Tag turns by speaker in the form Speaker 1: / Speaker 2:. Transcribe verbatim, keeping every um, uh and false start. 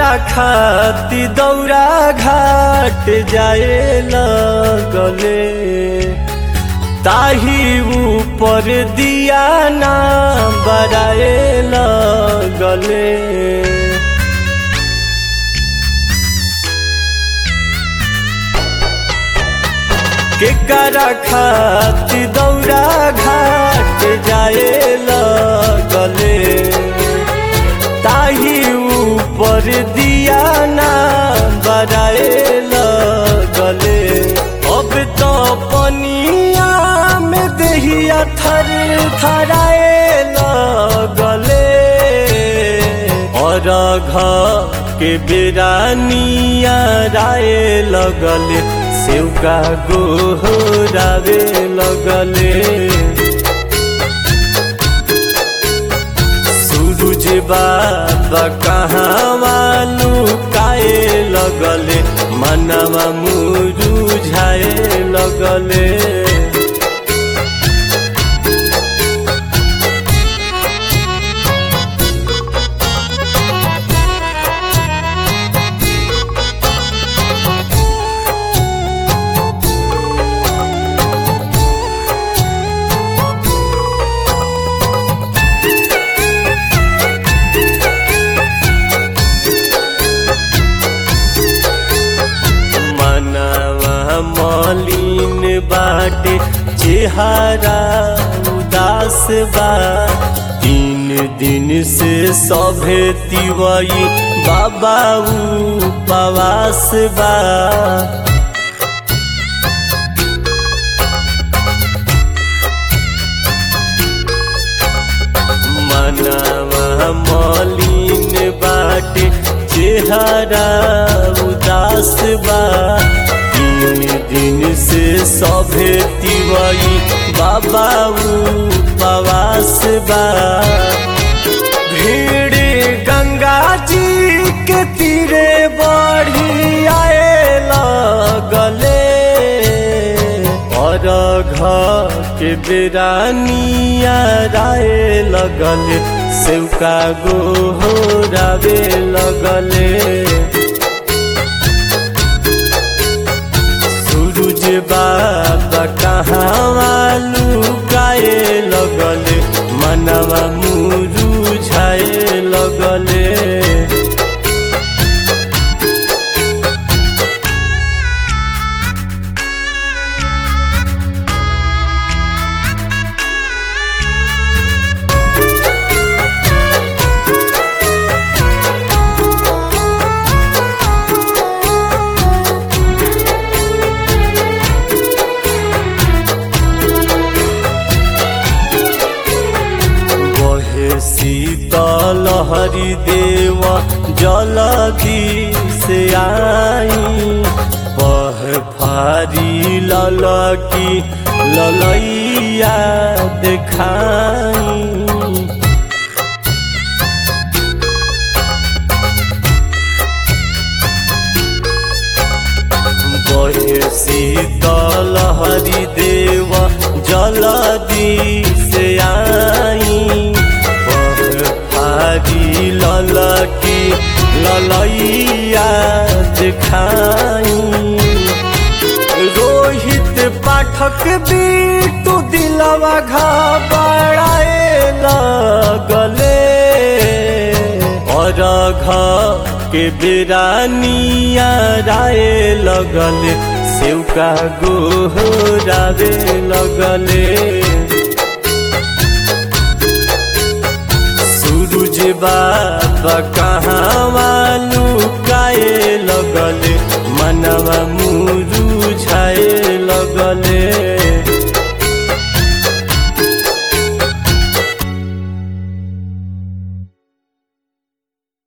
Speaker 1: केकरा खाती दौरा घाट जाए लगले ताही ऊपर दिया ना बराए लगले। केकरा खाती दौरा घाट जाए लगले ताही ऊपर दिया ना बराए लगले। अब तो पनिया में दहिया थर थराए लगले और घर के बेरानिया राय लगले सेवका गोहरावे लगले। सूरज बाबा कहवा लुकाए लगले मनवा मुरुझाए लगले। मलिन बाटे चेहरा उदास बा तीन दिन से सभे तिवई बाबा उपवास बा। मनवा मलिन बाटे चेहरा उदास बा दिन से सभे तिवई बाबा उपवास बा। भीड़ गंगा जी के तीरे बढ़ी आए लगले और घर के बेरानिया राय लगले सेवका गोहरावे लगले। सूरज बाबा कहवा लुकाए लगले मनवा मुरुझाए लगले। शीतल हरि देव जलधि से आई पह फारी ललकी ललैया देखाई। बहे शीतल हरि देव जलधि से आई ललकी ललैया दिखाई। रोहित पाठक बीटू दिलवा घबराए लगले और घर के बेरानिया राय लगले सेवका गोहरावे लगले। सूरज बाबा कहवा लुकाए लगले मनवा मुरुझाए लगले।